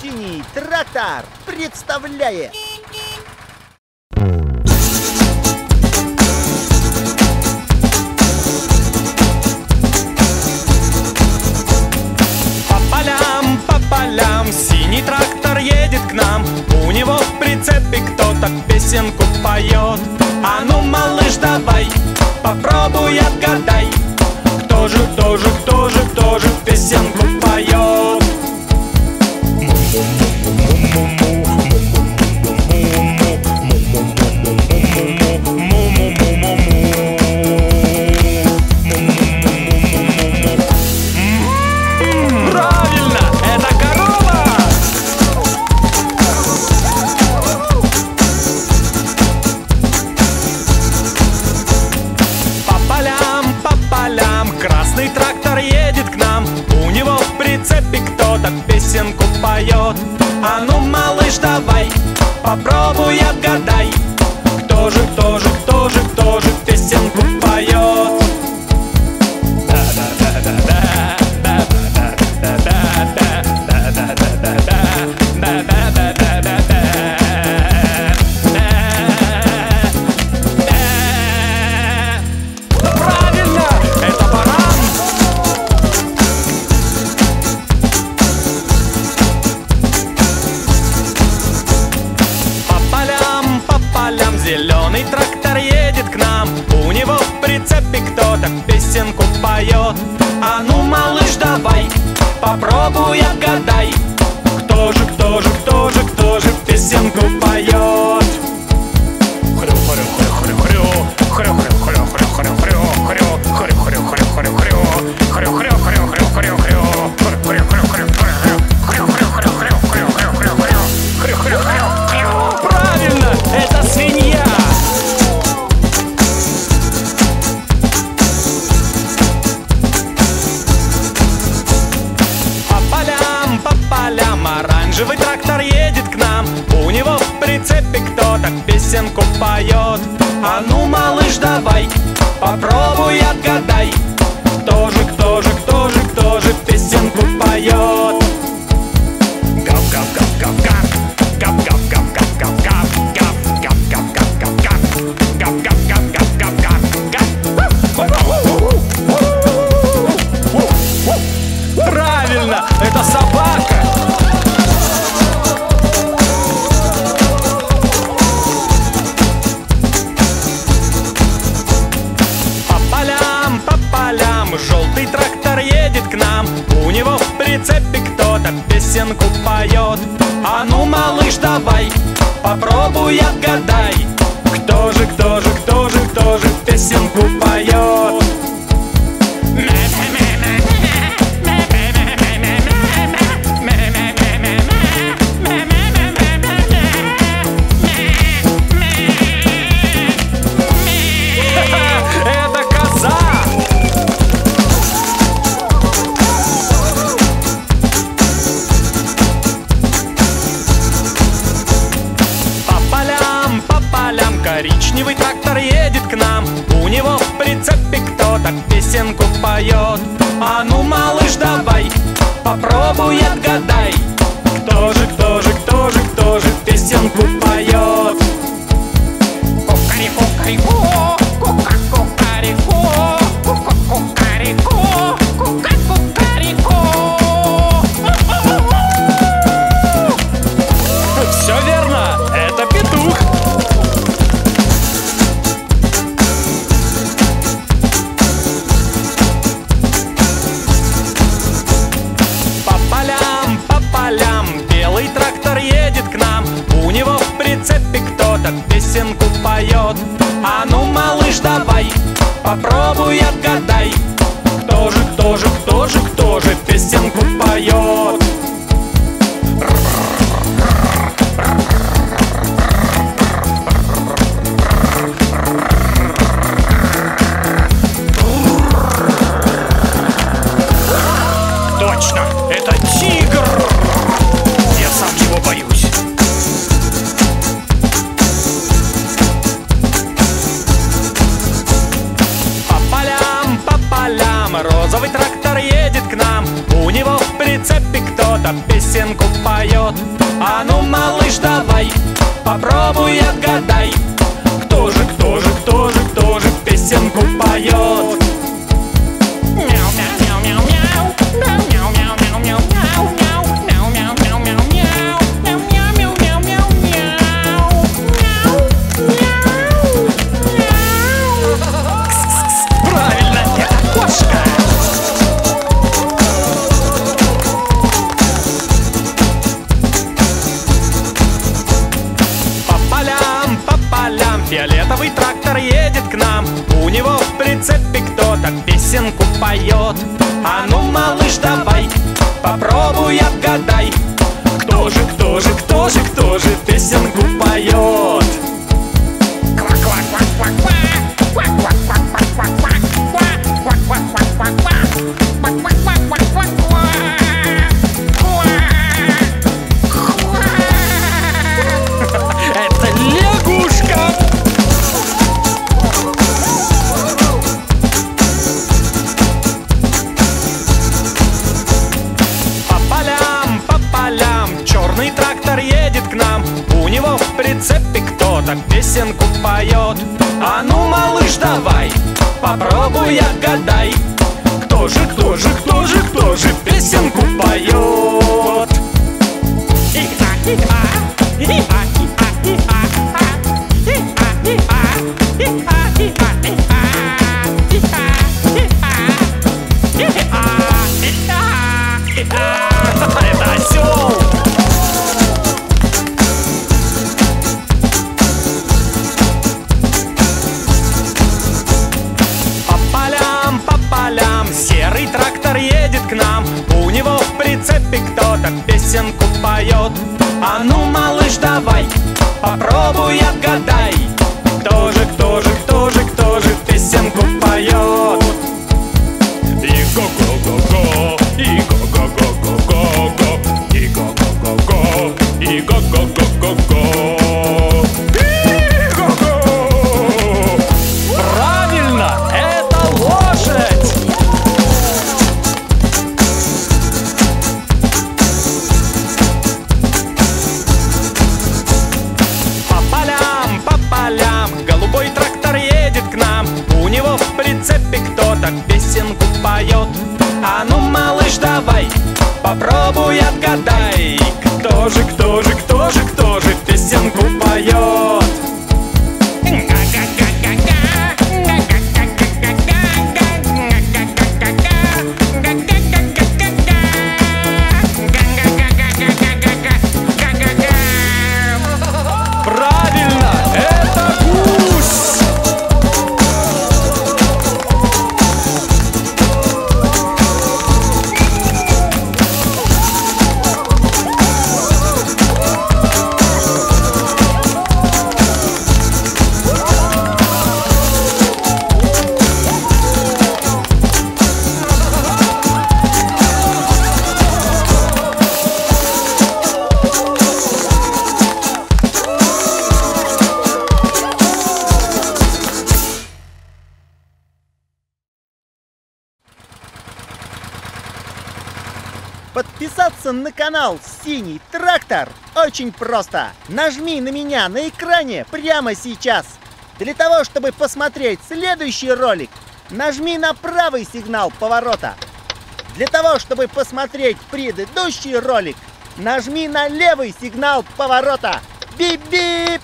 Синий трактор представляет по полям синий трактор едет к нам. У него в прицепе кто-то песенку поет. А ну, малыш, давай, попробуй отгадай, кто же песенку поет. Правильно, это корова! По полям красный трактор едет к нам. У него в прицепе кто-то песенку поет. А ну, малыш, давай, попробуй отгадай, кто же песенку поет. Правильно, это баран. По полям зеленый трактор едет к нам. У него в прицепе кто-то песенку поет. А ну, малыш, давай, попробуй отгадай, кто же песенку поет. Правильно, это свинья. По полям оранжевый трактор едет к нам. У него в прицепе кто-то песенку поет. А ну, малыш, давай, попробуй отгадай, кто же песенку поет. Правильно, это собака. По полям желтый трактор едет к нам. У него в прицепе кто-то песенку поет. А ну, малыш, давай, попробуй отгадай, кто же песенку поет. Это коза. По полям коричневый трактор едет к нам. У него в прицепе кто-то песенку поет. А ну, малыш, давай, попробуй отгадай, кто же песенку поет. Кукареку, кукареку, кукареку, кукареку. Все верно, это петух. По полям белый трактор едет к нам. У него в прицепе кто-то песенку поет. А ну, малыш, давай, попробуй отгадай, кто же песенку поет. Точно, это тигр. Я сам его боюсь. По полям розовый трактор едет к нам. У него в прицепе кто-то кто-то песенку поет. А ну, малыш, давай, попробуй отгадай, кто же песенку поет. Правильно, это кошка. По полям фиолетовый трактор едет к нам. У него в прицепе кто-то песенку поет. А ну, малыш, давай, попробуй отгадай, кто же песенку поет. Это лягушка. По полям черный трактор едет к нам. У него в прицепе кто-то песенку поет. А ну, малыш, давай, попробуй отгадай, кто же песенку поет. Это осел. По полям серый трактор едет к нам. У него в прицепе кто-то песенку поет. А ну, малыш, давай, попробуй отгадай, кто же песенку поет. И го-го-го-го, и го-го-го-го-го, и го-го-го-го, и го-го-го-го-го. Правильно, это лошадь. По полям голубой трактор едет к нам. У него в прицепе кто-то песенку поет. А ну, малыш, давай, попробуй отгадай, кто же песенку поет. Правильно, это гусь. Подписаться на канал «Синий трактор» очень просто. Нажми на меня на экране прямо сейчас. Для того, чтобы посмотреть следующий ролик, нажми на правый сигнал поворота. Для того, чтобы посмотреть предыдущий ролик, нажми на левый сигнал поворота. Бип-бип!